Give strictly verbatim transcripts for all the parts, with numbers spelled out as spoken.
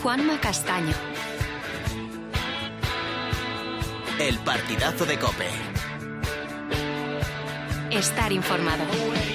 Juanma Castaño. El partidazo de COPE. Estar informado.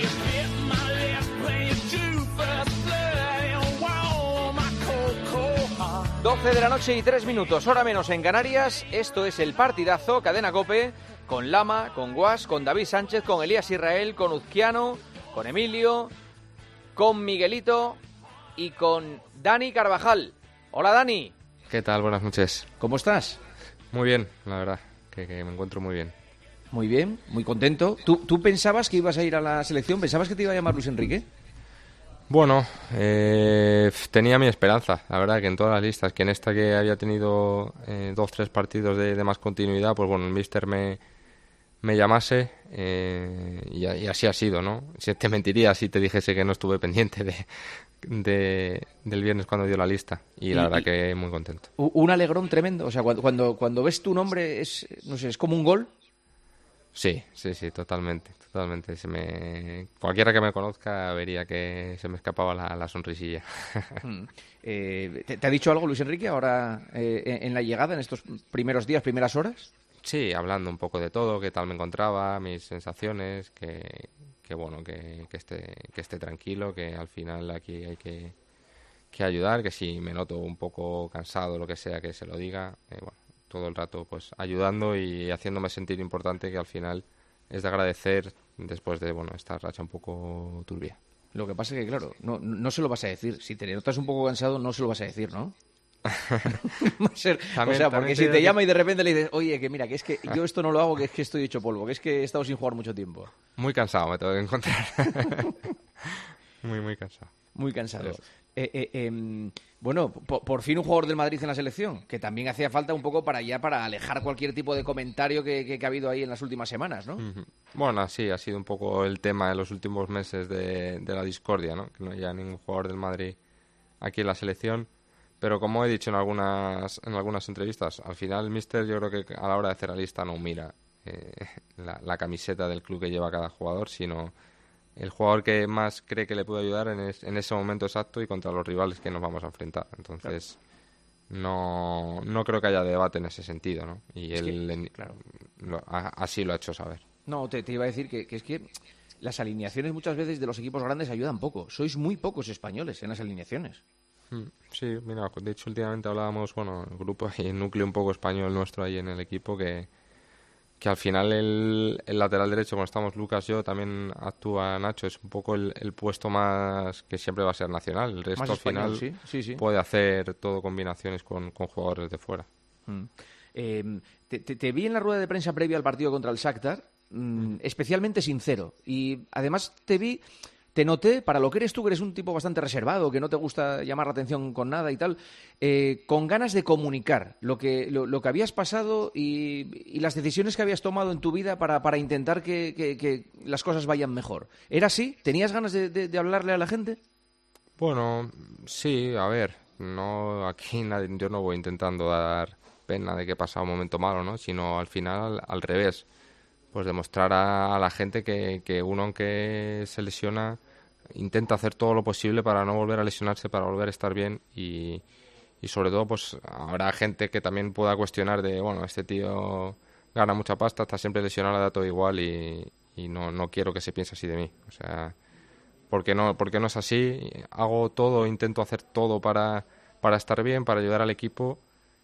doce de la noche y tres minutos, hora menos en Canarias. Esto es el partidazo, cadena COPE, con Lama, con Guas, con David Sánchez, con Elías Israel, con Uzquiano, con Emilio, con Miguelito y con Dani Carvajal. Hola, Dani. ¿Qué tal? Buenas noches. ¿Cómo estás? Muy bien, la verdad, que, que me encuentro muy bien. Muy bien, muy contento. ¿Tú, ¿Tú pensabas que ibas a ir a la selección? ¿Pensabas que te iba a llamar Luis Enrique? Bueno, eh, tenía mi esperanza, la verdad, que en todas las listas, que en esta que había tenido eh, dos, tres partidos de, de más continuidad, pues bueno, el míster me, me llamase eh, y, y así ha sido, ¿no? Si te mentiría si te dijese que no estuve pendiente de, de del viernes cuando dio la lista y, y la verdad y, que muy contento. Un alegrón tremendo, o sea, cuando, cuando, cuando ves tu nombre es, no sé, es como un gol. Sí, sí, sí, totalmente, totalmente. Se me... Cualquiera que me conozca vería que se me escapaba la, la sonrisilla. Mm. Eh, ¿te, ¿Te ha dicho algo Luis Enrique ahora eh, en la llegada, en estos primeros días, primeras horas? Sí, hablando un poco de todo, qué tal me encontraba, mis sensaciones, que, que bueno, que, que, esté, que esté tranquilo, que al final aquí hay que, que ayudar, que si me noto un poco cansado, lo que sea, que se lo diga, eh, bueno. Todo el rato pues ayudando y haciéndome sentir importante, que al final es de agradecer después de bueno esta racha un poco turbia. Lo que pasa es que, claro, no, no se lo vas a decir. Si te notas un poco cansado, no se lo vas a decir, ¿no? Va a ser, también, o sea, porque si te que... llama y de repente le dices, oye, que mira, que es que yo esto no lo hago, que es que estoy hecho polvo, que es que he estado sin jugar mucho tiempo. Muy cansado me tengo que encontrar. muy, muy cansado. Muy cansado. Eh, eh, eh, bueno, por, por fin un jugador del Madrid en la selección, que también hacía falta un poco para ya para alejar cualquier tipo de comentario que, que, que ha habido ahí en las últimas semanas, ¿no? Uh-huh. Bueno, sí, ha sido un poco el tema de los últimos meses de, de la discordia, ¿no? Que no haya ningún jugador del Madrid aquí en la selección. Pero como he dicho en algunas en algunas entrevistas, al final el míster yo creo que a la hora de hacer la lista no mira eh, la, la camiseta del club que lleva cada jugador, sino el jugador que más cree que le puede ayudar en, es, en ese momento exacto y contra los rivales que nos vamos a enfrentar. Entonces, claro. no no creo que haya debate en ese sentido, ¿no? Y es él, que, en, claro. lo, a, así lo ha hecho saber. No, te, te iba a decir que, que es que las alineaciones muchas veces de los equipos grandes ayudan poco. Sois muy pocos españoles en las alineaciones. Sí, mira, de hecho últimamente hablábamos, bueno, el grupo y el núcleo un poco español nuestro ahí en el equipo que... que al final el, el lateral derecho, cuando estamos Lucas yo, también actúa Nacho, es un poco el, el puesto más que siempre va a ser nacional. El resto más al español, final sí, sí, sí. puede hacer todo combinaciones con, con jugadores de fuera. Mm. Eh, te, te, te vi en la rueda de prensa previa al partido contra el Shakhtar, mm, mm. especialmente sincero. Y además te vi... Te noté, para lo que eres tú, que eres un tipo bastante reservado, que no te gusta llamar la atención con nada y tal, eh, con ganas de comunicar lo que, lo, lo que habías pasado y, y las decisiones que habías tomado en tu vida para, para intentar que, que, que las cosas vayan mejor. ¿Era así? ¿Tenías ganas de, de, de hablarle a la gente? Bueno, sí, a ver, no aquí nadie, yo no voy intentando dar pena de que he pasado un momento malo, ¿no? Sino al final, al, al revés, pues demostrar a, a la gente que, que uno, aunque se lesiona, intenta hacer todo lo posible para no volver a lesionarse, para volver a estar bien y, y sobre todo pues habrá gente que también pueda cuestionar de, bueno, este tío gana mucha pasta, está siempre lesionado, le da todo igual y, y no, no quiero que se piense así de mí. O sea, porque no, porque no es así, hago todo, intento hacer todo para, para estar bien, para ayudar al equipo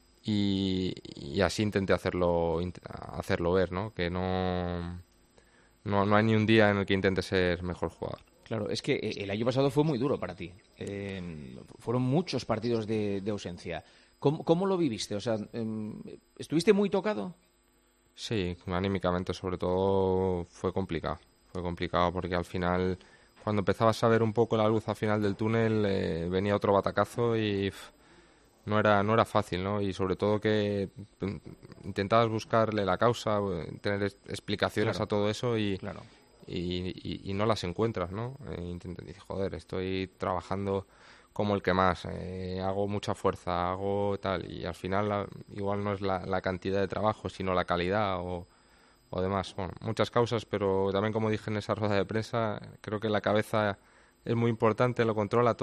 y, y así intenté hacerlo, hacerlo ver, ¿no? Que no, no, no hay ni un día en el que intente ser mejor jugador. Claro, es que el año pasado fue muy duro para ti. Eh, fueron muchos partidos de, de ausencia. ¿Cómo, ¿Cómo lo viviste? O sea, eh, ¿estuviste muy tocado? Sí, anímicamente sobre todo fue complicado. Fue complicado porque al final, cuando empezabas a ver un poco la luz al final del túnel, eh, venía otro batacazo y pff, no era no era fácil, ¿no? Y sobre todo que intentabas buscarle la causa, tener explicaciones claro. a todo eso y... Claro. Y, y, y no las encuentras, ¿no? Eh, intento, dices, joder, estoy trabajando como el que más, eh, hago mucha fuerza, hago tal, y al final la, igual no es la, la cantidad de trabajo, sino la calidad o, o demás. Bueno, muchas causas, pero también como dije en esa rueda de prensa, creo que la cabeza es muy importante, lo controla todo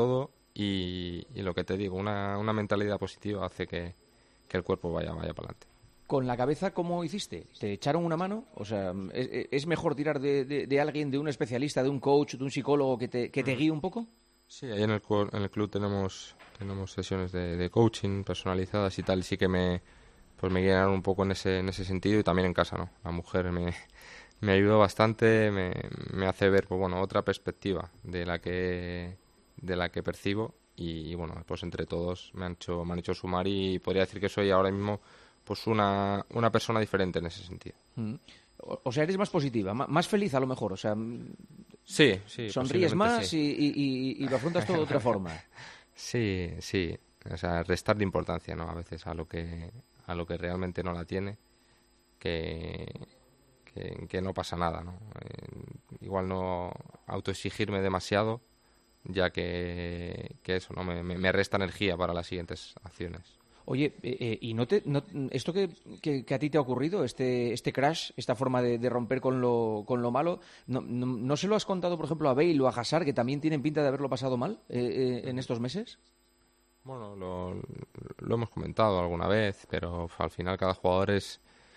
y, y lo que te digo, una, una mentalidad positiva hace que, que el cuerpo vaya, vaya para adelante. ¿Con la cabeza cómo hiciste? ¿Te echaron una mano? O sea, ¿es, es mejor tirar de, de, de alguien, de un especialista, de un coach, de un psicólogo que te, que te guíe un poco? Sí, ahí en el, en el club tenemos tenemos sesiones de, de coaching personalizadas y tal, y sí que me pues me guiaron un poco en ese en ese sentido, y también en casa, ¿no? La mujer me, me ayudó bastante, me, me hace ver, pues bueno, otra perspectiva de la que de la que percibo, y, y bueno, pues entre todos me han hecho me han hecho sumar, y podría decir que soy ahora mismo pues una, una persona diferente en ese sentido. Mm. O, o sea, eres más positiva, más, más feliz a lo mejor, o sea, sí, sí, sonríes más sí. y, y, y lo afrontas todo de otra forma. Sí, sí, o sea, restar de importancia, ¿no? A veces a lo que a lo que realmente no la tiene, que, que, que no pasa nada, ¿no? Eh, igual no autoexigirme demasiado, ya que, que eso, ¿no? Me, me resta energía para las siguientes acciones. Oye, eh, eh, ¿y no te, no, esto que, que, que a ti te ha ocurrido, este, este crash, esta forma de, de romper con lo, con lo malo, no, no, ¿no se lo has contado, por ejemplo, a Bale o a Hazard, que también tienen pinta de haberlo pasado mal eh, eh, en estos meses? Bueno, lo, lo hemos comentado alguna vez, pero al final cada jugador es,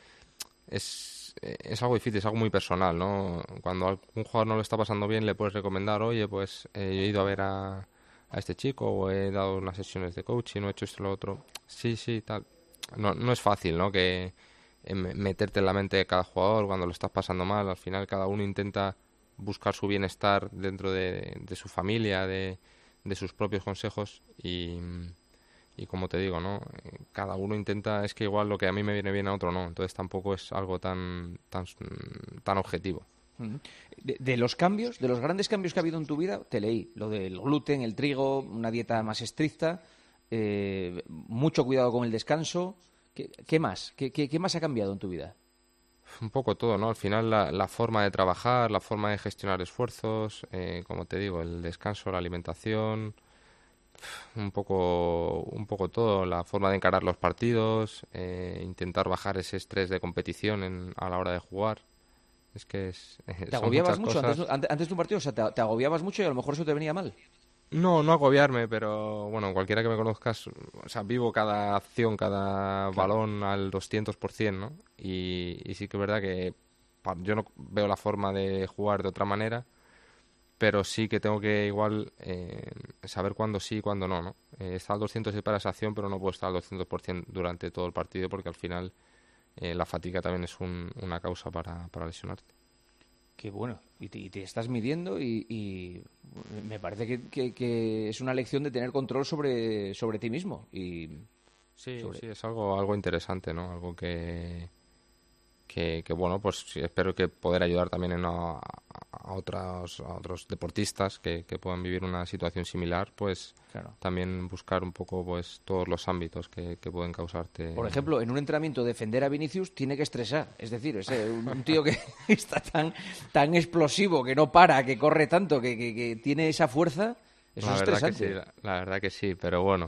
es, es algo difícil, es algo muy personal, ¿no? Cuando un jugador no lo está pasando bien, le puedes recomendar, oye, pues eh, he ido a ver a... a este chico, o he dado unas sesiones de coaching, o he hecho esto y lo otro. Sí, sí, tal. No, no es fácil, ¿no? Que eh, meterte en la mente de cada jugador cuando lo estás pasando mal. Al final cada uno intenta buscar su bienestar dentro de, de su familia, de, de sus propios consejos, y, y como te digo, ¿no? Cada uno intenta, es que igual lo que a mí me viene bien a otro no. Entonces tampoco es algo tan, tan, tan objetivo. De, de los cambios, de los grandes cambios que ha habido en tu vida, te leí lo del gluten, el trigo, una dieta más estricta, eh, mucho cuidado con el descanso. ¿Qué, qué más? ¿Qué, qué, ¿Qué más ha cambiado en tu vida? Un poco todo, ¿no? Al final la, la forma de trabajar, la forma de gestionar esfuerzos, eh, como te digo, el descanso, la alimentación, un poco, un poco todo, la forma de encarar los partidos, eh, intentar bajar ese estrés de competición en, a la hora de jugar. Es que es, ¿Te agobiabas mucho antes, antes de un partido? O sea, ¿te, ¿te agobiabas mucho y a lo mejor eso te venía mal? No, no agobiarme, pero bueno, cualquiera que me conozcas, o sea, vivo cada acción, cada claro. balón al doscientos por ciento, ¿no? Y, y sí que es verdad que yo no veo la forma de jugar de otra manera, pero sí que tengo que igual eh, saber cuándo sí y cuándo no, ¿no? Eh, estar al doscientos por ciento para esa acción, pero no puedo estar al doscientos por ciento durante todo el partido, porque al final eh, la fatiga también es un, una causa para, para lesionarte. Qué bueno, y te, y te estás midiendo y, y me parece que, que, que es una lección de tener control sobre, sobre ti mismo. Y sí, sobre... sí, es algo algo interesante, ¿no? Algo que, que, que bueno, pues sí, espero que poder ayudar también en a, a, otros, a otros deportistas que, que puedan vivir una situación similar, pues claro. También buscar un poco pues todos los ámbitos que, que pueden causarte. Por ejemplo, en un entrenamiento defender a Vinicius tiene que estresar, es decir, es un, un tío que está tan tan explosivo, que no para, que corre tanto, que, que, que tiene esa fuerza, eso la es verdad estresante. Que sí, la, la verdad que sí, pero bueno,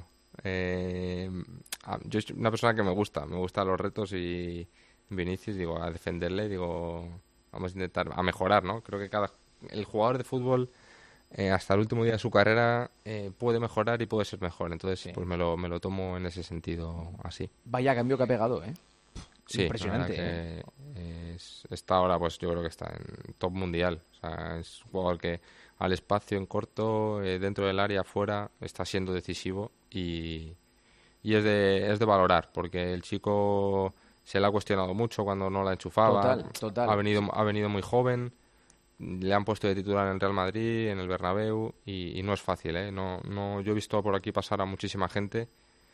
eh, yo soy una persona que me gusta, me gustan los retos, y Vinicius, digo, a defenderle, digo, vamos a intentar a mejorar, ¿no? Creo que cada el jugador de fútbol eh, hasta el último día de su carrera eh, puede mejorar y puede ser mejor, entonces sí. Pues me lo, me lo tomo en ese sentido así. Vaya cambio que ha pegado, ¿eh? Sí, impresionante. Que ¿eh? es, está ahora, pues yo creo que está en top mundial, o sea, es un jugador que al espacio, en corto, eh, dentro del área, afuera, está siendo decisivo, y, y es de es de valorar, porque el chico se le ha cuestionado mucho cuando no la enchufaba. Total, total. Ha venido, ha venido muy joven, le han puesto de titular en el Real Madrid, en el Bernabéu, y, y no es fácil, ¿eh? No, no, yo he visto por aquí pasar a muchísima gente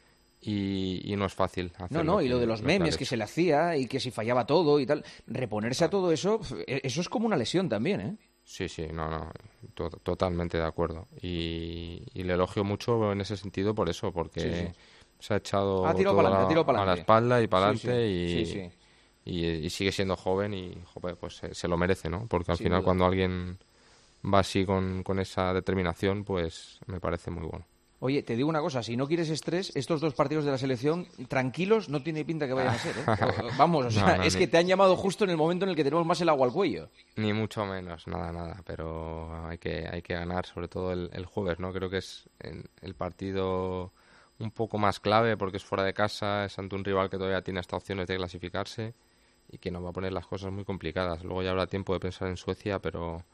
y, y no es fácil hacer No, no, que, y lo de los lo memes que, que se le hacía y que si fallaba todo y tal, reponerse claro. a todo eso, eso es como una lesión también, ¿eh? Sí, sí, no, no, to totalmente de acuerdo. Y, y le elogio mucho en ese sentido por eso, porque sí, sí. se ha echado ha todo palante, a, a la espalda y para adelante, sí, sí. y... Sí, sí. Y, y sigue siendo joven y joder, pues se, se lo merece, ¿no? Porque al Sin final duda. Cuando alguien va así con, con esa determinación, pues me parece muy bueno. Oye, te digo una cosa, si no quieres estrés, estos dos partidos de la selección, tranquilos, no tiene pinta que vayan a ser, ¿eh? Vamos, o sea, no, no, es ni... que te han llamado justo en el momento en el que tenemos más el agua al cuello. Ni mucho menos, nada, nada, pero hay que hay que ganar, sobre todo el, el jueves, ¿no? Creo que es el, el partido un poco más clave porque es fuera de casa, es ante un rival que todavía tiene hasta opciones de clasificarse y que nos va a poner las cosas muy complicadas. Luego ya habrá tiempo de pensar en Suecia, pero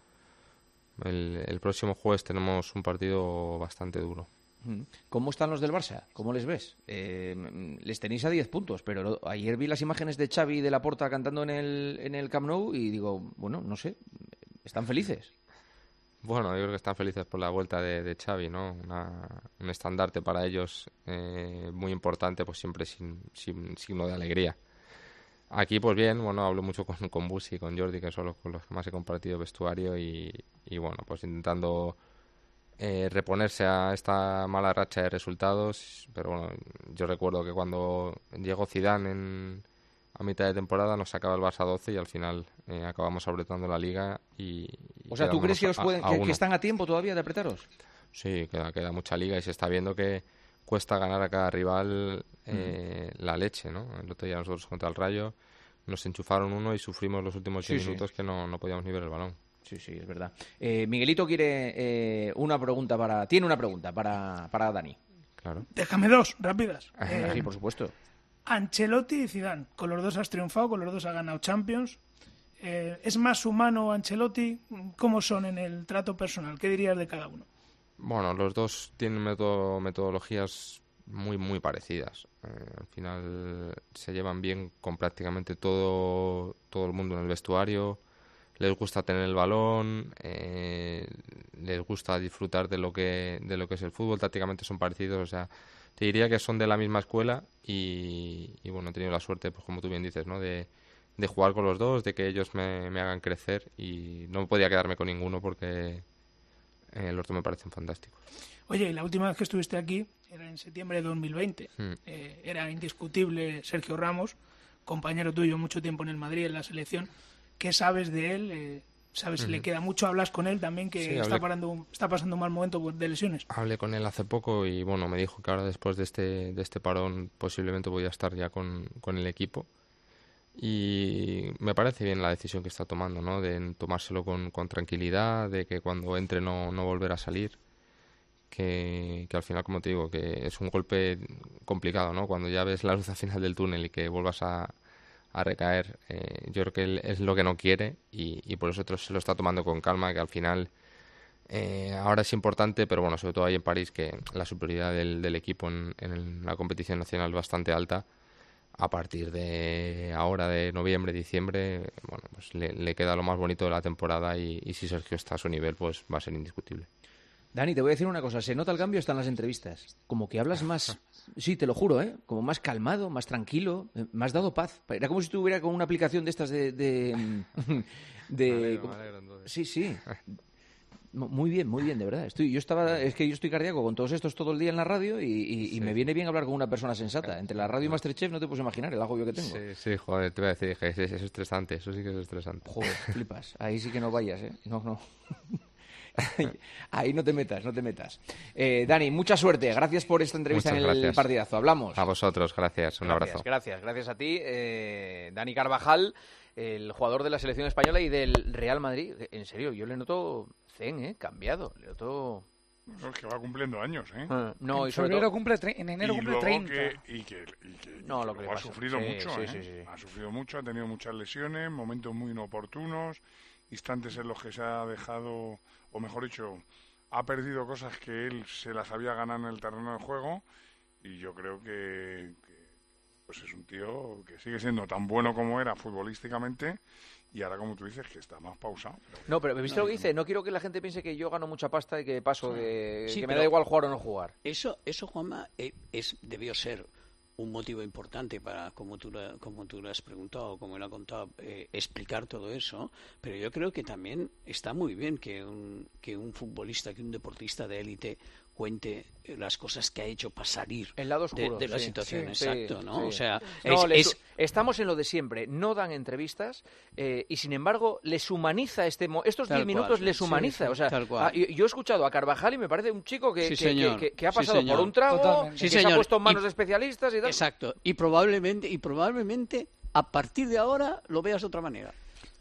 el, el próximo jueves tenemos un partido bastante duro. ¿Cómo están los del Barça? ¿Cómo les ves? Eh, les tenéis a diez puntos, pero ayer vi las imágenes de Xavi y de Laporta cantando en el, en el Camp Nou y digo, bueno, no sé, ¿están felices? Bueno, yo creo que están felices por la vuelta de, de Xavi, ¿no? Una, un estandarte para ellos eh, muy importante, pues siempre sin, sin signo de alegría. Aquí, pues bien, bueno, hablo mucho con, con Busi y con Jordi, que son los con los que más he compartido vestuario y, y bueno, pues intentando eh, reponerse a esta mala racha de resultados. Pero bueno, yo recuerdo que cuando llegó Zidane en, a mitad de temporada nos sacaba el Barça doce y al final eh, acabamos apretando la Liga y... y o sea, ¿tú crees que, os pueden, a, a que, que están a tiempo todavía de apretaros? Sí, queda, queda mucha Liga y se está viendo que cuesta ganar a cada rival eh, mm. la leche, ¿no? El otro día nosotros contra el Rayo nos enchufaron uno y sufrimos los últimos diez sí, minutos sí. que no, no podíamos ni ver el balón. Sí, sí, es verdad. Eh, Miguelito quiere eh, una pregunta para... Tiene una pregunta para, para Dani. Claro. Déjame dos, rápidas. Eh, sí, por supuesto. Ancelotti y Zidane, con los dos has triunfado, con los dos has ganado Champions. Eh, ¿Es más humano Ancelotti? ¿Cómo son en el trato personal? ¿Qué dirías de cada uno? Bueno, los dos tienen metodo, metodologías muy, muy parecidas. Eh, al final se llevan bien con prácticamente todo, todo el mundo en el vestuario. Les gusta tener el balón, eh, les gusta disfrutar de lo que de lo que es el fútbol. Tácticamente son parecidos, o sea, te diría que son de la misma escuela y, y bueno, he tenido la suerte, pues como tú bien dices, ¿no? De, de jugar con los dos, de que ellos me, me hagan crecer y no podía quedarme con ninguno porque eh, los dos me parecen fantásticos. Oye, y la última vez que estuviste aquí era en septiembre de dos mil veinte. Hmm. Eh, era indiscutible Sergio Ramos, compañero tuyo mucho tiempo en el Madrid, en la selección. ¿Qué sabes de él? Eh, ¿Sabes si uh-huh. le queda mucho? ¿Hablas con él también que sí, está, hablé... parando, está pasando un mal momento de lesiones? Hablé con él hace poco y bueno, me dijo que ahora después de este de este parón posiblemente voy a estar ya con, con el equipo. Y me parece bien la decisión que está tomando, ¿no? De tomárselo con, con tranquilidad, de que cuando entre no, no volver a salir. Que, que al final, como te digo, que es un golpe complicado, ¿no? Cuando ya ves la luz al final del túnel y que vuelvas a... a recaer, eh, yo creo que él es lo que no quiere y, y por eso se lo está tomando con calma, que al final eh, ahora es importante, pero bueno, sobre todo ahí en París, que la superioridad del, del equipo en, en la competición nacional es bastante alta. A partir de ahora, de noviembre, diciembre, bueno, pues le, le queda lo más bonito de la temporada y, y si Sergio está a su nivel, pues va a ser indiscutible. Dani, te voy a decir una cosa, se nota el cambio hasta en las entrevistas, como que hablas más, sí, te lo juro, ¿eh? Como más calmado, más tranquilo, me has dado paz, era como si estuviera con una aplicación de estas de... de, de me alegro, me alegro, sí, sí, muy bien, muy bien, de verdad, estoy, yo estaba, es que yo estoy cardíaco con todos estos todo el día en la radio y, y, y sí. me viene bien hablar con una persona sensata, entre la radio y Masterchef no te puedes imaginar el agobio que tengo. Sí, sí, joder, te voy a decir que es, es estresante, eso sí que es estresante. Joder, flipas, ahí sí que no vayas, ¿eh? No, no. Ahí no te metas, no te metas. Eh, Dani, mucha suerte. Gracias por esta entrevista Muchas en el gracias. partidazo. Hablamos. A vosotros, gracias. Un gracias, abrazo. Gracias, gracias a ti. Eh, Dani Carvajal, el jugador de la selección española y del Real Madrid. En serio, yo le noto zen, ¿eh? Cambiado. Le noto... No, es que va cumpliendo años, ¿eh? Ah, no, en y sobre febrero todo... cumple tre- en enero y cumple treinta. Que, y que, y que, no, y lo que ha pasa. sufrido sí, mucho, sí, ¿eh? Sí, sí. Ha sufrido mucho, ha tenido muchas lesiones, momentos muy inoportunos, instantes en los que se ha dejado, o mejor dicho, ha perdido cosas que él se las había ganado en el terreno de juego y yo creo que, que pues es un tío que sigue siendo tan bueno como era futbolísticamente y ahora, como tú dices, que está más pausado. No, pero ¿viste no, lo que dice? No quiero que la gente piense que yo gano mucha pasta y que paso de... Sí, que me da igual jugar o no jugar. Eso, eso Juanma, eh, es debió ser un motivo importante para, como tú, como tú lo has preguntado, como él ha contado, eh, explicar todo eso, pero yo creo que también está muy bien que un, que un futbolista, que un deportista de élite cuente las cosas que ha hecho para salir el lado oscuro, de, de la sí, situación, sí, exacto, sí, ¿no? Sí. O sea, no, es, les, es... estamos en lo de siempre, no dan entrevistas eh, y sin embargo les humaniza este mo- estos diez minutos les humaniza, sí, sí, o sea, ah, yo, yo he escuchado a Carvajal y me parece un chico que, sí, que, que, que, que ha pasado sí, por un trago, sí, que señor. se ha puesto en manos y, de especialistas y tal. Exacto, y probablemente y probablemente a partir de ahora lo veas de otra manera.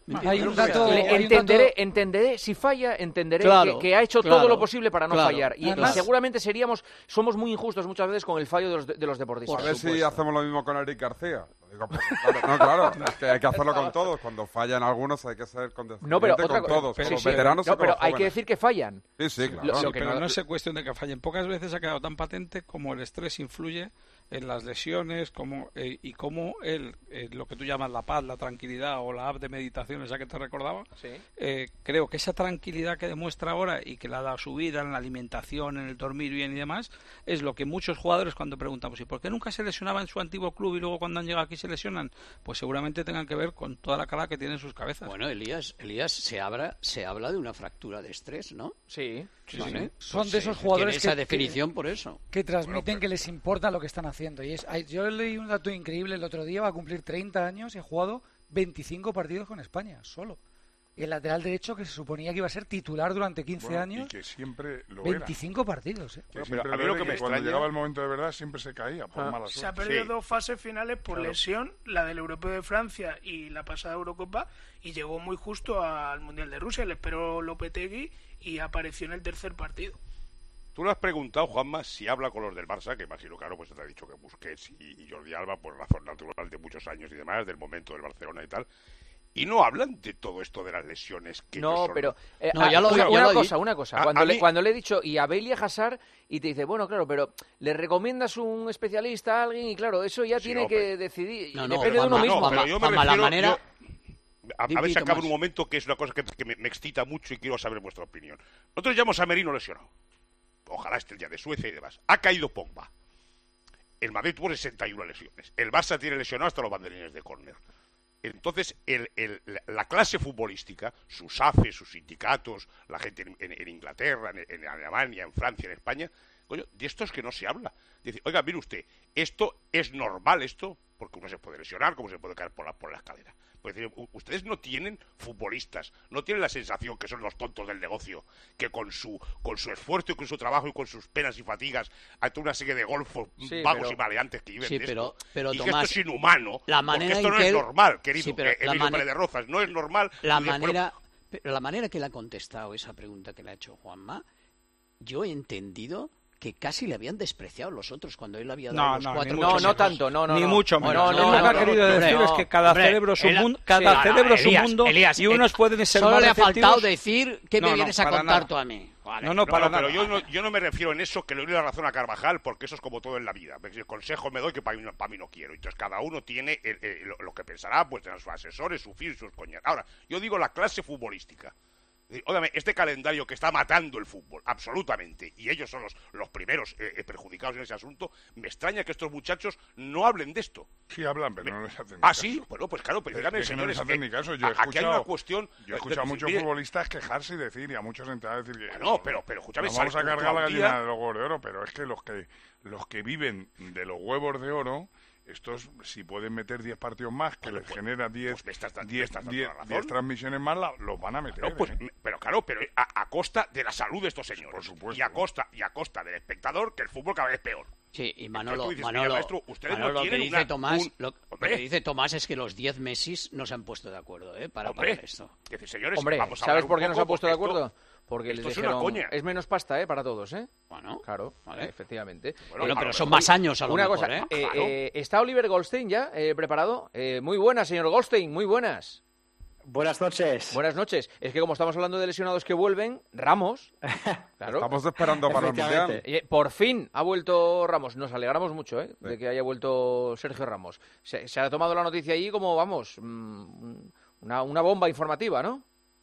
Hay un dato, Le- hay un entenderé, dato- entenderé si falla, entenderé Claro, que, que ha hecho claro, todo lo posible para no claro. fallar. Y, y Además- seguramente seríamos, somos muy injustos muchas veces con el fallo de los, de, de los deportistas. A ver si hacemos lo mismo con Eric García. Lo digo porque, claro, no, claro, es que hay que hacerlo con todos. Cuando fallan algunos hay que ser condescendiente No, pero con otra cosa- todos, sí, con los sí, veteranos y no, con pero los hay que jóvenes. decir que fallan. Sí, sí, claro. Lo- lo Sí, que pero no- no, es cuestión de que fallen. Pocas veces ha quedado tan patente como el estrés influye en las lesiones como, eh, y cómo el, eh, lo que tú llamas la paz, la tranquilidad o la app de meditación, esa que te recordaba, Sí. eh, creo que esa tranquilidad que demuestra ahora y que la da su vida en la alimentación, en el dormir bien y demás, es lo que muchos jugadores cuando preguntamos ¿y por qué nunca se lesionaba en su antiguo club y luego cuando han llegado aquí se lesionan? Pues seguramente tengan que ver con toda la cala que tienen sus cabezas. Bueno, Elías, Elías se, habla, se habla de una fractura de estrés, ¿no? Sí. Sí, Vale. sí. Son Pues, de esos eh, jugadores tiene esa que- definición por eso. que transmiten que les importa lo que están haciendo. Y es, hay- yo leí un dato increíble el otro día, va a cumplir treinta años y ha jugado veinticinco partidos con España, solo. Y el lateral derecho que se suponía que iba a ser titular durante quince Bueno, años, y que siempre lo era. veinticinco partidos, ¿eh? Que Bueno, siempre pero a mí lo lo era que y me cuando extraña- llegaba el momento de verdad siempre se caía por Ah. mala Se ha suerte. perdido Sí. dos fases finales por Claro. lesión, la del Europeo de Francia y la pasada Eurocopa, y llegó muy justo al Mundial de Rusia. Le esperó Lopetegui y apareció en el tercer partido. Tú le has preguntado, Juanma, si habla con los del Barça, que imagino, claro, pues te ha dicho que Busquets y y Jordi Alba, por razón natural de muchos años y demás, del momento del Barcelona y tal, y no hablan de todo esto de las lesiones que No, son- pero eh, No, ah, ya lo- una, ya una lo di. cosa, una cosa. A- Cuando, a le, mí- cuando le he dicho y a Bale y a Hazard y te dice, bueno, claro, pero le recomiendas un especialista a alguien y claro, eso ya Sí, tiene hombre. que decidir. No, no, Depende de uno Juanma, mismo. No, pero Juanma, yo me Juanma, la refiero- manera- yo- a, a ver Di, si acaba Tomás. un momento que es una cosa que, que me, me excita mucho y quiero saber vuestra opinión. Nosotros llamamos a Merino lesionado. Ojalá esté el día de Suecia y demás. Ha caído Pogba. El Madrid tuvo sesenta y una lesiones. El Barça tiene lesionado hasta los banderines de córner. Entonces, el, el, la clase futbolística, sus A F E, sus sindicatos, la gente en, en, en Inglaterra, en, en Alemania, en Francia, en España, coño, de esto es que no se habla. Dice, oiga, mire usted, esto es normal, esto, porque uno se puede lesionar, como se puede caer por la, por la escalera. Pues decir, u- ustedes no tienen futbolistas, no tienen la sensación que son los tontos del negocio, que con su con su esfuerzo y con su trabajo y con sus penas y fatigas ante una serie de golfos Sí, vagos pero- y maleantes que viven Sí, de pero- esto, pero, y que Tomás, esto es inhumano, la porque manera esto en no que es él- normal, querido Sí, pero eh, la Emilio mane- Pérez de Rozas, no es normal. La Tú dices, manera, pero la manera que le ha contestado esa pregunta que le ha hecho Juanma, yo he entendido que casi le habían despreciado los otros cuando él había dado No, los no, cuatro ni No, mucho no menos. tanto, no, no. Ni no. mucho Bueno, menos. no, Él no, lo que no, ha querido no, decir no. es que cada Hombre, cerebro es un él- mundo, cada sí, no, cerebro es un Elías, mundo Elías, y unos eh, pueden ser solo más le ha faltado receptivos. decir que No, me no, vienes a para contar nada. tú a mí. Vale. No, no, No, para no, pero nada. yo no, yo no me refiero en eso que le doy la razón a Carvajal, porque eso es como todo en la vida. El consejo me doy que para mí, no- para mí no quiero. Entonces cada uno tiene el- el- lo, lo que pensará, pues tendrá sus asesores, sus fis, sus coñas. Ahora, yo digo la clase futbolística. Óigame, este calendario que está matando el fútbol, absolutamente, y ellos son los, los primeros eh, eh, perjudicados en ese asunto, me extraña que estos muchachos no hablen de esto. Sí hablan, pero no les hacen ni Ah, caso. sí, bueno, pues claro, pero Es díganme, que no señores, les hacen que ni caso. Yo he a- aquí hay una escuchado- cuestión... Yo he escuchado a de- muchos mire, futbolistas quejarse y decir, y a muchos entrenadores decir que... Ah, no, pero- pero, escúchame, nos vamos a sale cargar la un día- gallina de los huevos de oro, pero es que los que los que viven de los huevos de oro, estos, si pueden meter diez partidos más, que Bueno, les pues- genera diez pues me estás dando- diez- me estás dando diez- la razón. diez transmisiones más, la- los van a meter. No, pues, ¿eh? me- pero claro, pero a, a costa de la salud de estos señores. Por supuesto. Y a costa, y a costa del espectador, que el fútbol cada vez es peor. Sí, y Entonces Manolo, tú dices, mira, Manolo, maestro, ustedes no Manolo, lo que tienen dice una- Tomás, un- lo, lo Hombre. que dice Tomás es que los diez Messis no se han puesto de acuerdo, ¿eh? Para Hombre, pagar esto. es decir, señores, Hombre, vamos a ¿sabes hablar por un qué no se poco, han puesto de porque esto- acuerdo? Porque les esto es dijeron, una coña. es menos pasta, ¿eh? Para todos, ¿eh? Bueno, Claro, vale. efectivamente. Bueno, Bueno, a pero lo son mejor- más años a lo Una mejor, cosa, ¿eh? eh, Claro. eh, ¿está Oliver Goldstein ya eh, preparado? Eh, muy buenas, señor Goldstein, muy buenas. Buenas noches. Buenas noches. Es que como estamos hablando de lesionados que vuelven, Ramos, claro, Estamos esperando para el Mundial. Efectivamente. eh, por fin ha vuelto Ramos. Nos alegramos mucho ¿eh? de que haya vuelto Sergio Ramos. Se, se ha tomado la noticia allí como, vamos, mm, una, una bomba informativa, ¿no?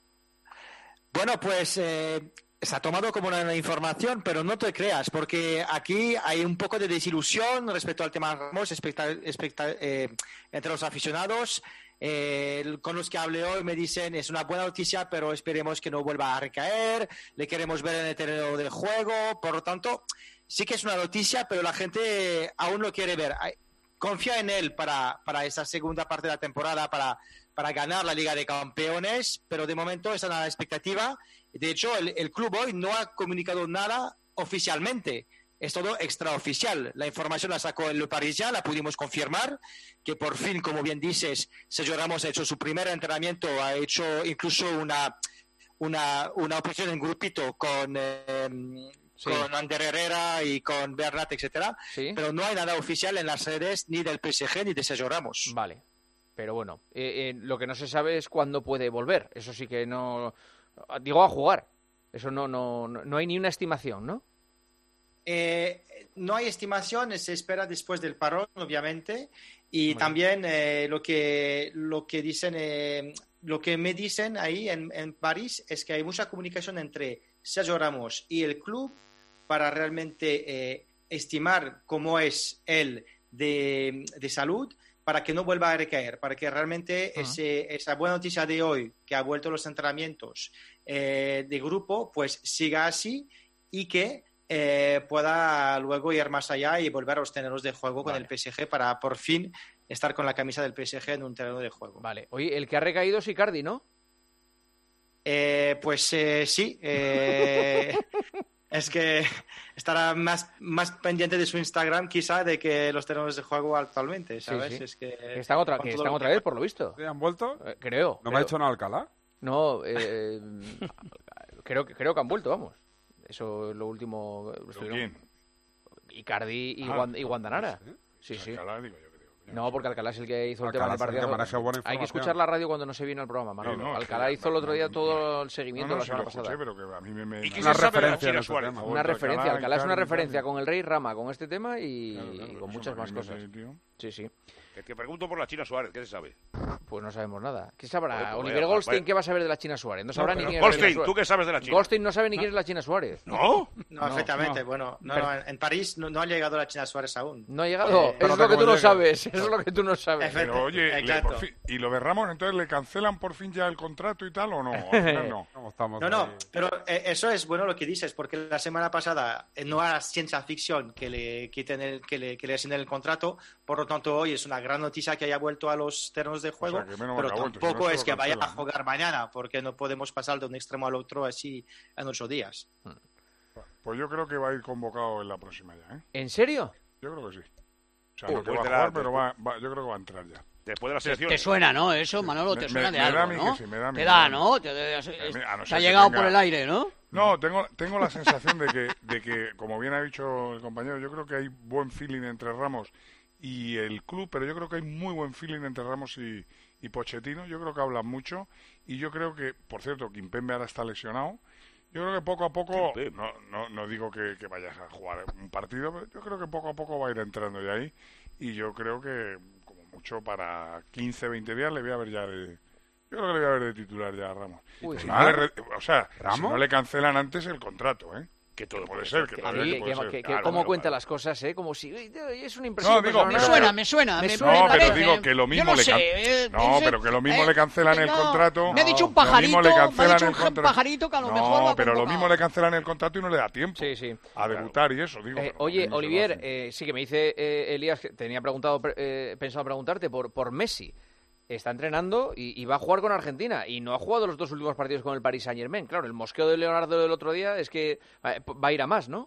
Bueno, pues eh, se ha tomado como una información, pero no te creas, porque aquí hay un poco de desilusión respecto al tema Ramos expecta- expecta- eh, entre los aficionados. Eh, con los que hablé hoy me dicen es una buena noticia, pero esperemos que no vuelva a recaer, le queremos ver en el terreno de juego, por lo tanto sí que es una noticia, pero la gente aún lo quiere ver. Ay, confía en él para, para esa segunda parte de la temporada, para, para ganar la Liga de Campeones, pero de momento esa es la expectativa. De hecho, el, el club hoy no ha comunicado nada oficialmente. es todo extraoficial. La información la sacó el Le Parisien, la pudimos confirmar, que por fin, como bien dices, Sergio Ramos ha hecho su primer entrenamiento, ha hecho incluso una, una, una operación en grupito con... Eh, Sí. con Ander Herrera y con Bernat, etcétera, ¿sí? Pero no hay nada oficial en las redes ni del P S G ni de Sergio Ramos. Vale, pero bueno, eh, eh, lo que no se sabe es cuándo puede volver. Eso sí que no... Digo, a jugar. Eso no, no, no hay ni una estimación, ¿no? Eh, no hay estimación, se espera después del parón, obviamente, y Muy también eh, lo que lo que dicen, eh, lo que me dicen ahí en, en París es que hay mucha comunicación entre Sergio Ramos y el club para realmente eh, estimar cómo es él de, de salud, para que no vuelva a recaer, para que realmente uh-huh. ese, esa buena noticia de hoy, que ha vuelto a los entrenamientos eh, de grupo, pues siga así y que eh, pueda luego ir más allá y volver a los terrenos de juego vale. con el P S G para por fin estar con la camisa del P S G en un terreno de juego. Vale. Oye, el que ha recaído es Icardi, ¿no? Eh, pues eh, sí. Eh, es que estará más, más pendiente de su Instagram quizá de que los terrenos de juego actualmente, ¿sabes? Sí, sí. Es que, que están otra, que están otra vez, por lo visto. ¿Sí, han vuelto? Eh, creo. ¿No creo. me ha hecho nada Alcalá? No, eh, creo, que, creo que han vuelto, vamos. Eso es lo último. ¿Quién? Icardi y, ah, Wand- y Guandanara. ¿sí? Sí, sí. Alcalá, digo yo. No, porque Alcalá es el que hizo el Alcalá tema del partido. Hay que escuchar la radio cuando no se viene al programa, Manolo. Sí, no, Alcalá sí, hizo el otro día todo el seguimiento no, no, la semana sí lo escuché, pasada. pero que a mí me, me... ¿Y qué una se sabe de la referencia China en ese Suárez? tema. Una referencia. Alcalá, Alcalá es una Icardi, referencia Icardi. con el Rey Rama, con este tema y, Claro, claro, y con eso muchas más imagínate, cosas. tío. Sí, sí. Que te pregunto por la China Suárez, ¿qué se sabe? Pues no sabemos nada. ¿Qué sabrá? Bueno, pues Oliver vaya, Goldstein, vaya. ¿qué va a saber de la China Suárez? No sabrá No, ni pero quién es la China Goldstein, Suárez. ¿tú qué sabes de la China? Goldstein no sabe ni quién es la China Suárez. ¿No? No, No, efectivamente. no. Bueno, no, Pero- no, en París no, no ha llegado la China Suárez aún. No ha llegado. Eh, Eso es lo que como tú no llegue. sabes. Eso es lo que tú no sabes. Efectivamente. Pero oye, le- Exacto. por fin- ¿y lo de Ramos entonces le cancelan por fin ya el contrato y tal o no? Al final no. ¿Cómo estamos No, no, ahí? pero eh, eso es bueno lo que dices, porque la semana pasada eh, no era ciencia ficción que le quiten el, que le, que le asignen el contrato, por lo tanto hoy es una gran noticia que haya vuelto a los terrenos de juego, O sea, que menos mal pero que ha vuelto, si tampoco no, es se que lo vaya a cancelan, ¿no? jugar mañana, porque no podemos pasar de un extremo al otro así en ocho días. Pues yo creo que va a ir convocado en la próxima ya, ¿eh? ¿En serio? Yo creo que sí. O sea, Uh, no que va a pues de la- jugar, pero va, va- yo creo que va a entrar ya. Después de la Te, selección. te suena, ¿no? Eso, Manolo, te Me- suena me- de me da a algo, mí ¿no? que sí, me da a mí, te me da, da a mí. ¿no? Te, te- a mí, a no te ser ha que llegado tenga- por el aire, ¿no? No, tengo, tengo la sensación de que, de que, como bien ha dicho el compañero, yo creo que hay buen feeling entre Ramos y el club, pero yo creo que hay muy buen feeling entre Ramos y, y Pochettino. Yo creo que hablan mucho y yo creo que, por cierto, Kimpembe ahora está lesionado. Yo creo que poco a poco, Kimpembe. no, no, no digo que, que vayas a jugar un partido, pero yo creo que poco a poco va a ir entrando de ahí y yo creo que, como mucho, para quince, veinte días le voy a ver ya de... Yo creo que le voy a ver de titular ya a Ramos. Uy, Si sí. no le re- o sea, si ¿Ramos? no le cancelan antes el contrato, ¿eh? Que todo puede puede ser, ser, que que todavía Oye, que puede que, ser. que- que Claro, cómo claro, cuenta claro. las cosas, ¿eh? Como si... uy, es una impresión No, digo, personal. Me pero- suena, me suena. Me me, suena. me No, pero parece. digo que lo Yo mismo no le sé, can- eh, No, pensé- pero que lo mismo eh, le cancelan que el no. contrato. Me ha dicho un Lo pajarito, mismo le me ha cancelan dicho el un contrato. pajarito que a lo No, mejor va pero lo convocado. mismo le cancelan el contrato y no le da tiempo Sí, sí. a debutar y eso, digo. Eh, pero lo oye, mismo se lo Olivier, hacen. eh, sí que me dice eh, Elías que tenía preguntado, pre- eh, pensado preguntarte por, por Messi. Está entrenando y, y va a jugar con Argentina y no ha jugado los dos últimos partidos con el Paris Saint-Germain. Claro, el mosqueo de Leonardo del otro día es que eh, va a ir a más, ¿no?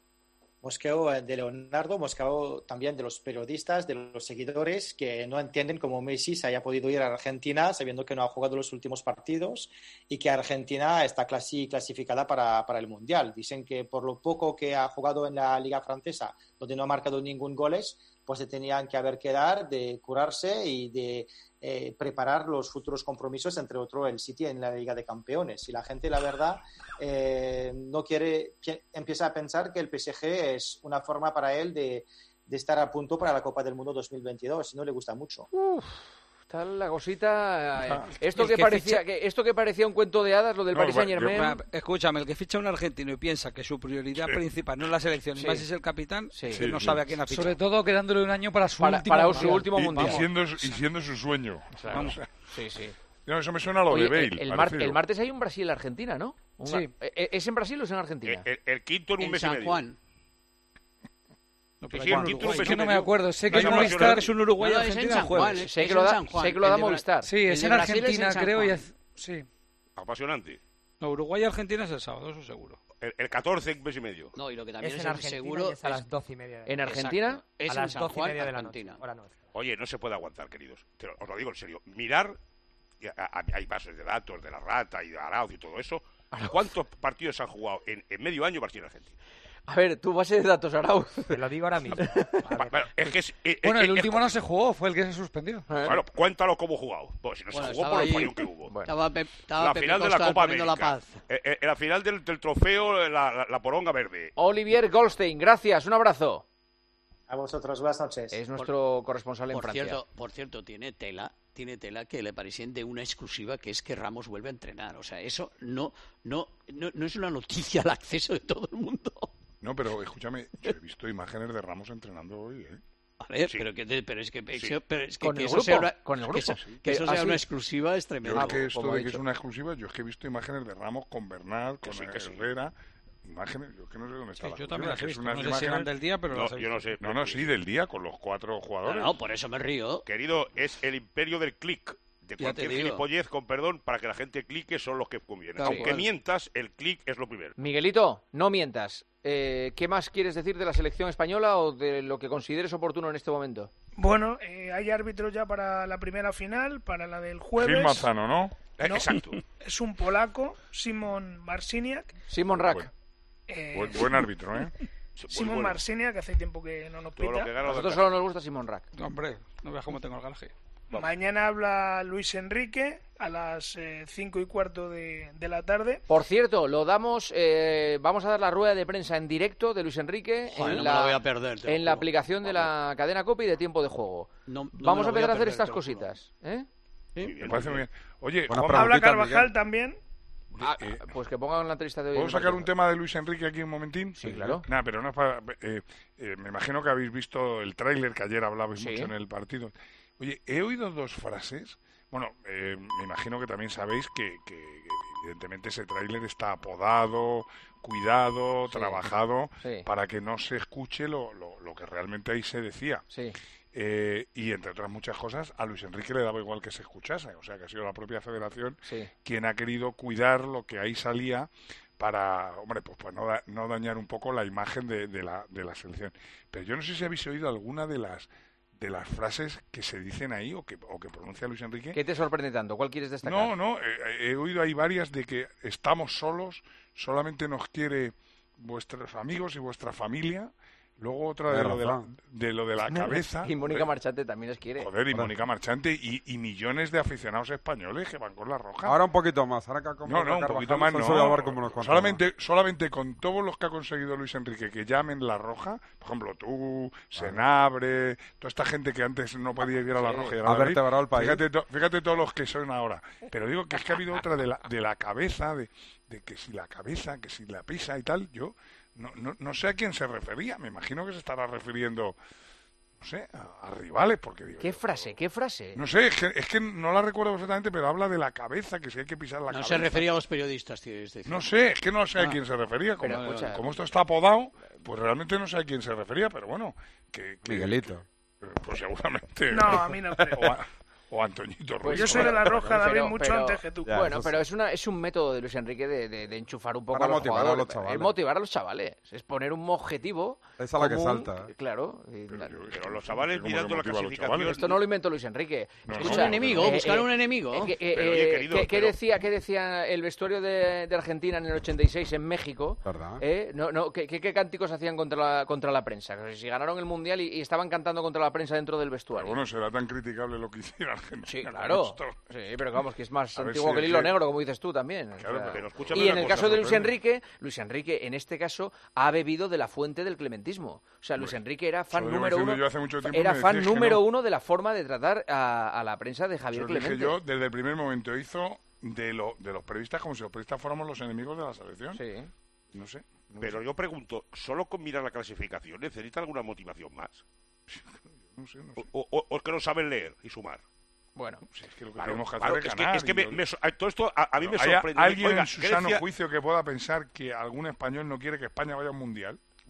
Mosqueo de Leonardo, mosqueo también de los periodistas, de los seguidores que no entienden cómo Messi se haya podido ir a Argentina sabiendo que no ha jugado los últimos partidos y que Argentina está clasi- clasificada para, para el Mundial. Dicen que por lo poco que ha jugado en la Liga Francesa, donde no ha marcado ningún goles, pues se tenían que haber quedado de curarse y de eh, preparar los futuros compromisos, entre otros el City en la Liga de Campeones. Y la gente, la verdad, eh, no quiere, pi- empieza a pensar que el P S G es una forma para él de, de estar a punto para la Copa del Mundo dos mil veintidós y no le gusta mucho. Uf, está la cosita... eh, Ah, esto, el que que parecía, ficha- que, esto que parecía un cuento de hadas, lo del No, Paris yo- Saint-Germain... Va, Escúchame, el que ficha a un argentino y piensa que su prioridad Sí. principal no es la selección y Sí. más es el capitán, Sí. que Sí, no sí. sabe a quién ha fichado. Sobre todo quedándole un año para su Para- último para mundial. su último Y- y, mundial. siendo, y siendo su sueño. Claro. O sea, Sí, sí. no, eso me suena a lo Oye, de Bale. el, el mar- parecido. el martes hay un Brasil-Argentina, ¿no? Un- Sí. eh, ¿Es en Brasil o es en Argentina? El, el- el quinto en un En mes y San medio. Juan. No, Sí, pero sí, hay el un quinto Uruguay. en un Es que no me medio. acuerdo. Sé que No, es no, Movistar. es un Uruguay No, no, es en Argentina San jueves. Juan, es- sé, es que lo en da, San Juan. sé que lo da El de Bra- Movistar. Sí, es El en de Brasil es en Argentina, San creo. Y Juan. es- sí. Apasionante. No, Uruguay y Argentina es el sábado, eso seguro. El, el catorce, un mes y medio. No, y lo que también Es es, en Argentina seguro y es a las doce y media. ¿En Argentina? Exacto. Es a en las San doce y Juan, media de la Argentina. noche. Hora nuestra. Oye, no se puede aguantar, queridos. Te lo- os lo digo en serio. Mirar, y a- a- hay bases de datos de la Rata y de Arauz y todo eso. ¿Cuántos partidos han jugado en, en medio año Brasil-Argentina? A ver, tu base de datos, Arauz. Te lo digo ahora mismo. Bueno, es que es, es- Bueno, es- el es- último no se jugó, fue el que se suspendió. Bueno, cuéntalo cómo jugado. Pues si no Bueno, se jugó estaba por el ahí- follón que hubo. Estaba, Pe- estaba La Pepe final de la Costa Copa poniendo América. la paz. Eh, eh, la final del, del trofeo, la, la, la poronga verde. Olivier Goldstein, gracias, un abrazo. A vosotros, buenas noches. Es nuestro corresponsal en Por Francia. cierto, por cierto, tiene tela, tiene tela que le parecen de una exclusiva, que es que Ramos vuelve a entrenar. O sea, eso no, no, no, no es una noticia al acceso de todo el mundo. No, pero escúchame, yo he visto imágenes de Ramos entrenando hoy, ¿eh? A ver, Sí. pero, que, pero es que, Sí. eso- pero es que, Con que el eso grupo, sea una, con el que grupo. eso, Sí. que eso sea Ah, una sí. exclusiva es Yo tremendo. es que esto como de he que es dicho. una exclusiva, yo es que he visto imágenes de Ramos con Bernal, con sí, que sí. Herrera, imágenes, yo es que no sé dónde está Sí, la yo también exclusiva, las he que es visto. unas No sé si eran imágenes- del día, pero No, las he yo no visto. sé. No, no, sí, del día, con los cuatro No, jugadores. no, por eso me río. Querido, es el imperio del clic. De te cualquier digo. gilipollez, con perdón, para que la gente clique son los que convienen. Tal Aunque cual. mientas, el clic es lo primero. Miguelito, no mientas. Eh, ¿Qué más quieres decir de la selección española o de lo que consideres oportuno en este momento? Bueno, eh, hay árbitros ya para la primera final, para la del jueves. Gil Manzano, ¿no? Eh, No. Exacto. Es un polaco, Simon Marciniak. Simon Rack. Bueno. Eh, Buen, buen árbitro, ¿eh? Simon Bueno, Marciniak, que hace tiempo que no nos todo lo pita. que gana A lo nosotros gana. solo nos gusta Simon Rack. Hombre, no veas cómo tengo el garaje. Mañana habla Luis Enrique a las eh, cinco y cuarto de, de la tarde. Por cierto, lo damos, eh, vamos a dar la rueda de prensa en directo de Luis Enrique Joder, en, no me la, la voy a perder, te lo en la juro. aplicación de la cadena COPE y de tiempo de juego. No- no vamos me a lo voy empezar a a hacer perder, estas te lo juro. cositas. ¿eh? Muy bien, Me parece muy muy bien. Oye, Buena Juanma, Habla preguntita, Carvajal Miguel. también. Ah, eh, pues que pongan la entrevista de hoy. ¿puedo en sacar partido. un tema de Luis Enrique aquí un momentín? Sí, claro. Nada, pero no es para... eh, eh, me imagino que habéis visto el tráiler, que ayer hablabais Sí. mucho en el partido. Oye, he oído dos frases. Bueno, eh, me imagino que también sabéis que, que, que evidentemente ese tráiler está apodado, cuidado, Sí. trabajado, Sí. para que no se escuche lo, lo, lo que realmente ahí se decía. Sí. Eh, y entre otras muchas cosas, a Luis Enrique le daba igual que se escuchase. O sea, que ha sido la propia federación Sí. quien ha querido cuidar lo que ahí salía para, hombre, pues, pues no, da- no dañar un poco la imagen de, de la, de la selección. Pero yo no sé si habéis oído alguna de las de las frases que se dicen ahí o que, o que pronuncia Luis Enrique. ¿Qué te sorprende tanto? ¿Cuál quieres destacar? No, no, eh, he oído ahí varias de que estamos solos, solamente nos quiere vuestros amigos y vuestra familia. Luego otra de Tienes lo de, la, razón. de lo de la cabeza. Y Mónica Joder, Marchante también les quiere. Joder, y Mónica Marchante y, y millones de aficionados españoles que van con la roja. Ahora un poquito más. Ahora que ha No, comprado no, un Carvajal, poquito más se no. suele hablar como unos cuantos solamente, solamente con todos los que ha conseguido Luis Enrique que llamen la roja, por ejemplo, tú, Senabre, toda esta gente que antes no podía ir a la Sí. roja y a A la ver, Madrid, te varó el país. fíjate, to- fíjate todos los que son ahora. Pero digo que es que ha habido otra de la, de la cabeza, de, de que si la cabeza, que si la pisa y tal, yo no, no, no sé a quién se refería, me imagino que se estará refiriendo, no sé, a, a rivales, porque digo... ¿Qué yo, frase? ¿Qué frase? No sé, es que, es que no la recuerdo perfectamente, pero habla de la cabeza, que si hay que pisar la No cabeza. se refería a los periodistas, quieres decir. No sé, es que no sé a Ah. quién se refería. Como, Pero, escucha, como esto está apodado, pues realmente no sé a quién se refería, pero bueno, que... que- Miguelito. que- pues seguramente. No, a mí no creo. O, a- o Antoñito Ruiz. Pues yo soy de la roja, David, Pero- mucho pero- antes que tú. Ya, bueno, eso pero sí. es una es un método de Luis Enrique de, de- de enchufar un poco Para a los motivar a jugadores. los chavales. Es motivar a los chavales. Es poner un objetivo. Esa es la que común, salta, ¿eh? Claro. y- Pero, yo- Pero los ¿cómo chavales se mirando la motiva a los clasificación. chavales? Esto no lo inventó Luis Enrique. No, no, Un enemigo, eh, buscar eh, un enemigo. eh, eh, Pero, oye, eh, querido, ¿qué, qué pero- decía, ¿Qué decía el vestuario de, de Argentina en el ochenta y seis en México? ¿Verdad? ¿Eh? No, no, ¿qué, qué, qué cánticos hacían contra la, contra la prensa? Si ganaron el Mundial y, y estaban cantando contra la prensa dentro del Pero vestuario. bueno, será tan criticable lo que hiciera Argentina. Sí, con claro. esto. Sí, pero vamos, que es más A ver antiguo si que el es hilo que- negro, como dices tú también. O Claro, sea, pero escúchame y una en el cosa, caso de Luis sorprende. Enrique, Luis Enrique en este caso ha bebido de la fuente del clementismo. O sea, Luis Bueno, Enrique era fan eso lo llevo número diciendo uno. yo hace mucho tiempo, Era me fan decías que número no. uno de la forma de tratar a, a la prensa de Javier Eso dije Clemente. yo desde el primer momento. Hizo de, lo, de los periodistas como si los periodistas fuéramos los enemigos de la selección. Sí. No sé. no Pero sé. yo pregunto, ¿solo con mirar la clasificación necesita alguna motivación más? No sé, no sé. O, o- o es que no saben leer y sumar. Bueno, Si es que lo que Claro, tenemos que claro, hacer es es que, ganar. es que y me- lo- me so- todo esto a, a mí me ¿Hay sorprende. alguien Oiga, en su sano Grecia- juicio que pueda pensar que algún español no quiere que España vaya a un mundial?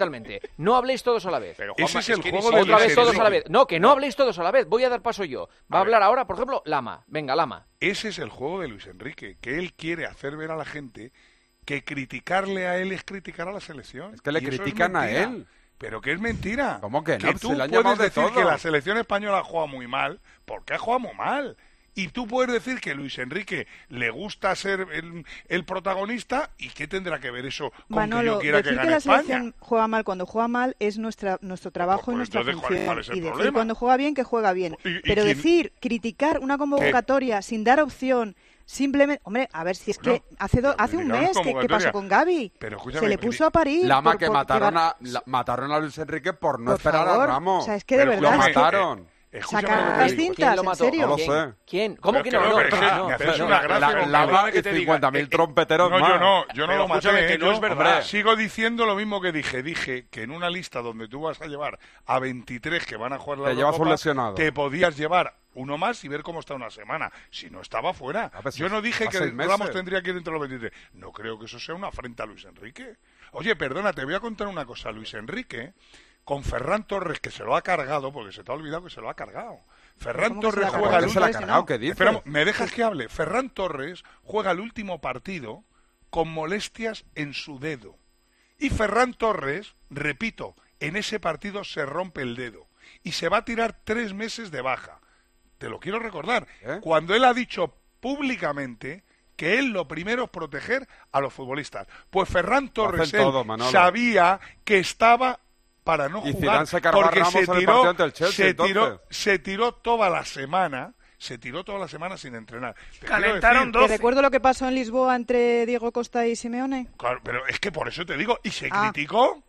fundamentalmente. No habléis todos a la vez. Pero, Ese Juanma, es el que juego ni de Otra Luis vez todos Enrique. a la vez. No, que no habléis todos a la vez. Voy a dar paso yo. Va a, A hablar ver. ahora, por ejemplo, Lama. Venga, Lama. Ese es el juego de Luis Enrique, que él quiere hacer ver a la gente que criticarle a él es criticar a la selección. Es que le Y eso es critican a mentira. él. Pero que es mentira. ¿Cómo que no? Que Si tú le han puedes llamado de decir todo. que la selección española juega muy mal, porque ha jugado muy mal. Y tú puedes decir que Luis Enrique le gusta ser el, el protagonista, ¿y qué tendrá que ver eso con Manolo, que yo quiera que decir que, gane la España? selección juega mal cuando juega mal es nuestra nuestro trabajo Pues, y nuestra entonces, ¿cuál- función. cuál es el Y decir problema? cuando juega bien que juega bien. ¿Y- y Pero quién- decir, criticar una convocatoria sin dar opción, simplemente, hombre, a ver si es que hace do- hace un criticar mes que, ¿qué convocatoria. pasó con Gavi? Pero Se le puso a parir. Lama por- que por mataron llevar- a, la- mataron a Luis Enrique por no Por esperar favor, a Ramos. o sea, es que de Pero verdad lo es que- mataron. Escúchame Sacar lo que te las digo. cintas, ¿Quién lo ¿en mató? serio? No lo ¿Quién? sé. ¿Quién? ¿Cómo Pero que es no? que No, me haces- no, me haces no, una no. gracia La, con Lama perdóname y que te diga, cincuenta mil eh, trompeteros No, más. yo no, yo no Pero lo maté. escúchame, que ¿eh? no Yo, es verdad. hombre, sigo diciendo lo mismo que dije. Dije que en una lista donde tú vas a llevar a veintitrés que van a jugar la Te llevas un Eurocopa, lesionado. te podías llevar uno más y ver cómo está una semana. Si no estaba fuera. pues, Yo no dije a que seis meses. Ramos tendría que ir entre los veintitrés. No creo que eso sea una afrenta a Luis Enrique. Oye, perdona, te voy a contar una cosa. Luis Enrique, con Ferran Torres, que se lo ha cargado, porque se te ha olvidado que se lo ha cargado. Ferran ¿Cómo que se Torres lo ha juega cargado? el ¿Se lo ha último- cargado? ¿Qué dices? Espera, ¿me dejas que hable? Ferran Torres juega el último partido con molestias en su dedo. Y Ferran Torres, repito, en ese partido se rompe el dedo. Y se va a tirar tres meses de baja. Te lo quiero recordar. Cuando él ha dicho públicamente que él lo primero es proteger a los futbolistas. Pues Ferran Torres hacen él todo, Manolo. sabía que estaba para no Y jugar Zidane se cargó a porque Ramos se en el tiró, partido ante el Chelsea, se tiró, entonces. se tiró toda la semana, se tiró toda la semana sin entrenar. Te quiero Calentaron decir- Te recuerdo lo que pasó en Lisboa entre Diego Costa y Simeone. Claro, pero es que por eso te digo, ¿y se Ah. criticó?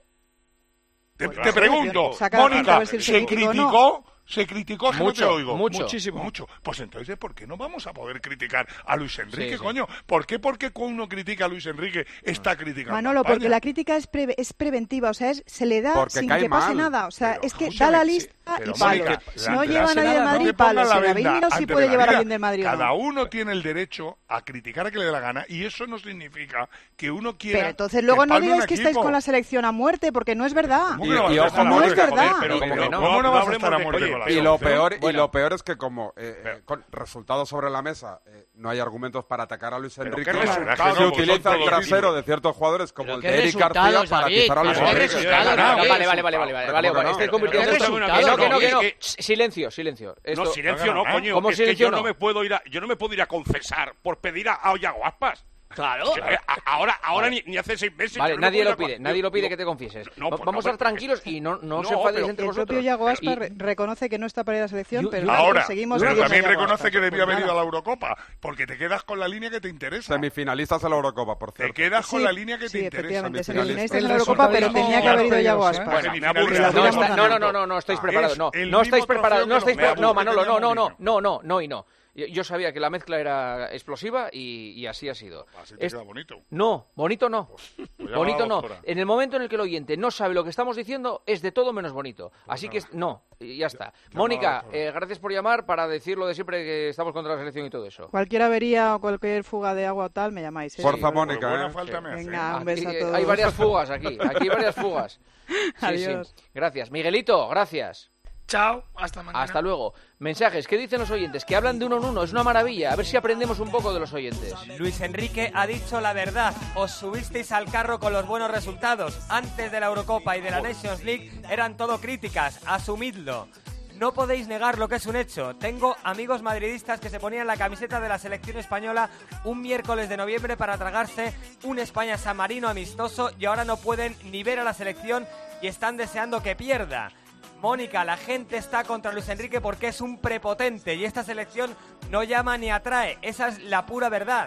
Te, Pues te no sé, pregunto, yo- saca la cuenta Mónica, a ver si ¿se se criticó o no. criticó? ¿Se criticó? Que Mucho, no te oigo. mucho. Muchísimo. Mucho. Pues entonces, ¿por qué no vamos a poder criticar a Luis Enrique, Sí, sí. coño? ¿Por qué porque cuando uno critica a Luis Enrique está criticando Manolo, a España? porque la crítica es, pre- es preventiva, o sea, es, se le da Porque sin cae que pase mal. nada. O sea, Pero, es que da escúchame, la sí, lista pero, y palo. Mónica, No la- lleva la- nadie del no Madrid, te pongas palo. la Si venda David sí ante puede la llevar a herida. alguien del Madrid o Cada no. uno tiene el derecho a criticar a que le dé la gana y eso no significa que uno quiera Pero entonces luego no palme un digáis que estáis equipo. con la selección a muerte, porque no es verdad. ¿Cómo que no vas a y ojo, estar a no es muerte? verdad. Joder, pero- ¿Cómo pero que no? ¿cómo no vas a hablemos estar a de- muerte oye, con la Y lo selección? peor, y Bueno. lo peor es que como eh, eh, con resultados sobre la mesa eh, no hay argumentos para atacar a Luis Pero Enrique, qué resultados, se porque utiliza son el todos trasero títulos. de ciertos jugadores como Pero el qué de Eric García resultados, para David, atizar a Luis pero qué Enrique. resultados, Vale, David. vale, vale, vale, vale, vale, vale, ¿Cómo que vale, no? estáis Pero convirtiendo qué esto... resultados, Que no, que no, que no. que- Silencio, silencio. Esto... No, silencio no, ¿eh? coño. ¿Cómo Es que silencio yo no? no me puedo ir a, yo no me puedo ir a confesar por pedir a, a Yago Aspas. Claro. Que, eh, a- ahora, ahora Vale. ni, ni hace seis meses. Vale, yo no nadie puedo ir lo a- pide, nadie lo pide digo, que te confieses. no, Va- pues Vamos no, a estar tranquilos y no, no, no, os enfadéis pero- entre El vosotros. propio Yago Aspas Y- re- reconoce que no está para ir a la selección, Yo- pero yo- Ahora, seguimos pero pidiendo también a Yago reconoce Aspas. que debió haber Pues ido a la nada. Eurocopa, porque te quedas con la línea que te interesa. Semifinalistas en la Eurocopa, por Te cierto. quedas con Sí, la línea que sí, te interesa. efectivamente, semifinalista. semifinalistas en El la Eurocopa, pero resultado tenía que haber ido mismo Yago ellos, ¿eh? Aspas. Pues me me aburre. aburre. No, hubiéramos está- no, ganado. no, no, no, no estáis Ah, preparados. es No, el no estáis mismo preparados. trofeo No que estáis los pre- No, Beatles Manolo, que no, no, teníamos no, Mourinho. no, no, no y no. Yo, yo sabía que la mezcla era explosiva y, y así ha sido. Así te Es- queda bonito. No, bonito no. Pues ya Bonito va la no. doctora. En el momento en el que el oyente no sabe lo que estamos diciendo, es de todo menos bonito. Así que es- no, y ya está. Mónica, doctora. eh, gracias por llamar para decir lo de siempre que estamos contra la selección y todo eso. Cualquier avería o cualquier fuga de agua o tal, me llamáis. ¿eh? Forza Sí. Mónica, Buena ¿eh? falta me hace. Venga, un beso a Aquí, eh, todos. hay varias fugas aquí. Aquí hay varias fugas. Sí, Adiós. sí. Gracias. Miguelito, gracias. Chao, hasta mañana. Hasta luego. Mensajes, ¿qué dicen los oyentes? Que hablan de uno en uno, es una maravilla. A ver si aprendemos un poco de los oyentes. Luis Enrique ha dicho la verdad. Os subisteis al carro con los buenos resultados. Antes de la Eurocopa y de la Nations League eran todo críticas. Asumidlo. No podéis negar lo que es un hecho. Tengo amigos madridistas que se ponían la camiseta de la selección española un miércoles de noviembre para tragarse un España-San Marino amistoso y ahora no pueden ni ver a la selección y están deseando que pierda. Mónica, la gente está contra Luis Enrique porque es un prepotente y esta selección no llama ni atrae. Esa es la pura verdad.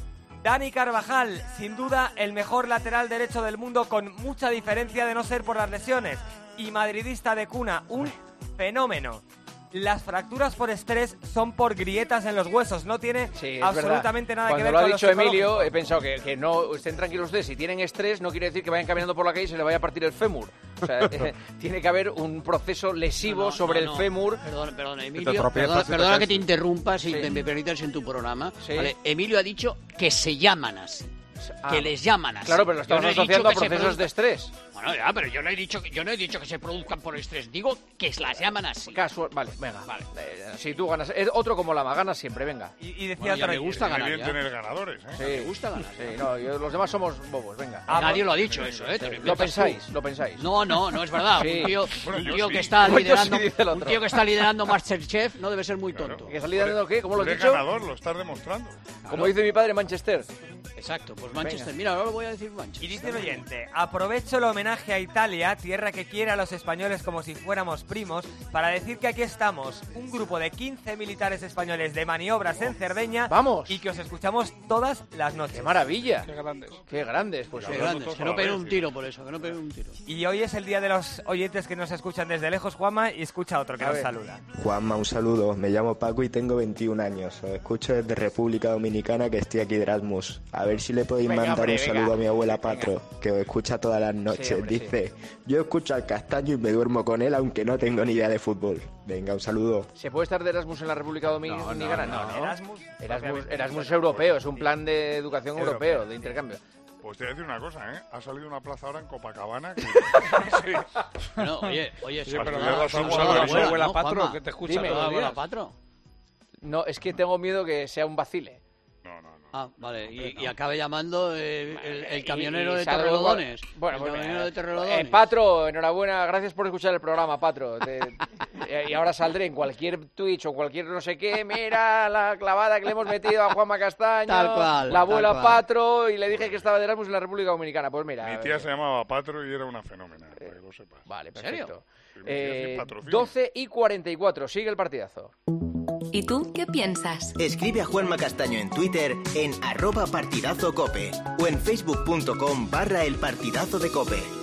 Dani Carvajal, sin duda el mejor lateral derecho del mundo con mucha diferencia de no ser por las lesiones. Y madridista de cuna, un fenómeno. Las fracturas por estrés son por grietas en los huesos, no tiene Sí, es absolutamente verdad. nada que Cuando ver lo ha con dicho lo Emilio, psicológico. he pensado que, que no estén tranquilos ustedes. Si tienen estrés, no quiere decir que vayan caminando por la calle y se le vaya a partir el fémur. O sea, eh, tiene que haber un proceso lesivo No, no, sobre no, el no. fémur. Perdón, perdón, te Emilio. tropiezas Perdona, y te perdona caes. que te interrumpa, si Sí. me, me permites en tu programa. Sí. Vale, Emilio ha dicho que se llaman así. Ah, que les llaman así. Claro, pero lo estamos Yo no he asociando dicho a que se procesos de produzca- estrés. Bueno, Bueno, ya, pero yo no he dicho que, yo no he dicho que se produzcan por estrés. Digo que las llaman así. Casual, vale, venga. Vale. Eh, si tú ganas, es otro como Lama, ganas siempre, venga. Y, y decía Bueno, ya otra me gusta Muy ganar, bien ya. tener ganadores, ¿eh? Sí, Me gusta ganar. Sí, no, yo- los demás somos bobos, venga. Ah, Nadie lo ha dicho eso, ¿eh? Te lo Lo inventas pensáis, tú. lo pensáis. No, no, no es verdad. Sí. Un tío, Bueno, un yo tío sí. que está Pues yo sí, liderando, dice el un otro. tío que está liderando MasterChef no debe ser muy tonto. Que salí dando qué, ¿cómo lo has Eres dicho? ganador, lo estás demostrando. Como dice mi padre, Manchester. Exacto, pues Manchester. Mira, ahora lo voy a decir Manchester. Y dice el oyente, aprovecho el homenaje a Italia, tierra que quiere a los españoles como si fuéramos primos, para decir que aquí estamos, un grupo de quince militares españoles de maniobras en Cerdeña. ¡Vamos! Y que os escuchamos todas las noches. ¡Qué maravilla! Qué grandes. ¡Qué grandes! Pues Qué sí. grandes, todos que a no la peguen vez, un tío. tiro por eso, que no peguen un tiro. Y hoy es el día de los oyentes que nos escuchan desde lejos, Juanma, y escucha otro que A nos ver. saluda. Juanma, un saludo. Me llamo Paco y tengo veintiún años. Os escucho desde República Dominicana, que estoy aquí de Erasmus. A ver si le podéis Venga, mandar hombre, un venga. saludo a mi abuela Patro, que os escucha todas las noches. Sí, hombre, Dice, yo escucho al Castaño y me duermo con él, aunque no tengo ni idea de fútbol. Venga, un saludo. ¿Se puede estar de Erasmus en la República Dominicana? No, no. Erasmus, Erasmus, Erasmus es europeo, es un plan de educación europeo, de intercambio. Pues te voy a decir una cosa, ¿eh? Ha salido una plaza ahora en Copacabana que... Sí. No, oye, oye, Sí, Para pero estudiar nada, las un aguas saludo de a la su abuela, abuela ¿no, Patro, Juanma? que te escucha Dime. todos los abuela días. Patro. No, es que tengo miedo que sea un vacile. No, no, no. Ah, vale, y, y acabe llamando eh, el, el camionero Y- y de salgo- Torrelodones. Bueno, el pues camionero mira, de Torrelodones. eh, Patro, enhorabuena, gracias por escuchar el programa, Patro. Te- eh, y ahora saldré en cualquier Twitch o cualquier no sé qué, mira la clavada que le hemos metido a Juanma Castaño, Tal cual, la abuela tal cual. Patro, y le dije que estaba de Erasmus en la República Dominicana. Pues mira. Mi tía se llamaba Patro y era una fenómena, para que lo sepas. Vale, ¿En serio? perfecto. Sí, mi tía Eh, sí patrocina. doce y cuarenta y cuatro, sigue el partidazo. ¿Y tú qué piensas? Escribe a Juanma Castaño en Twitter en arroba partidazo cope o en facebook punto com barra el partidazo de cope.